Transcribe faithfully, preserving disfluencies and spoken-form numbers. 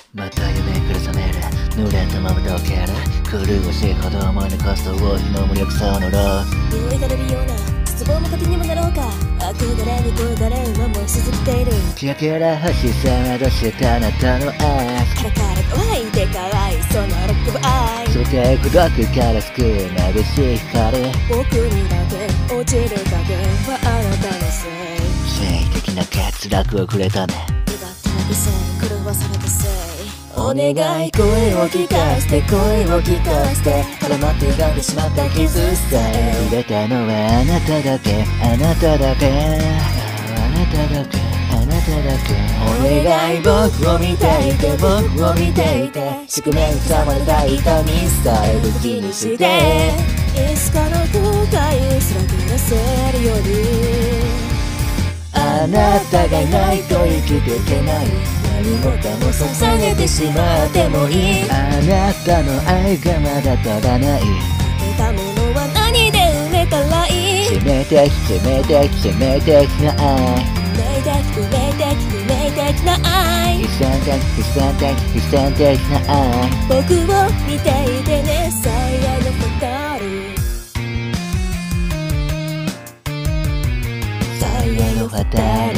また夢苦覚める濡れたまま溶ける苦しいほど思い残す王妃の無力さを呪う匂いが出るような絶望も糧にもなろうか憧れに憧れは燃え続けているキラキラ星さまどしたあなたの愛カラカラ乾いて可愛いそのロックブアイそして孤独から救う眩しい光僕にだけ落ちる影はあなたのせい正義的な欠落をくれたね奪っただけせい狂わされたせいお願い声を聞かせて声を聞かせて絡まって歪んでしまった傷さえ入れたのはあなただけあなただけあなただけあなただけお願い僕を見ていて僕を見ていて宿命に刻まれた痛みさえ武器にしていつかの後悔すら照らせるようにあなたがいないと生きていけない何もかも捧げてしまってもいいあなたの愛がまだ足らない得たものは何で埋めたらいい致命的致命的致命的な愛運命的運命的運命的な愛悲惨的悲惨的悲惨的な愛僕を見ていてね最愛のファタル最愛のファタル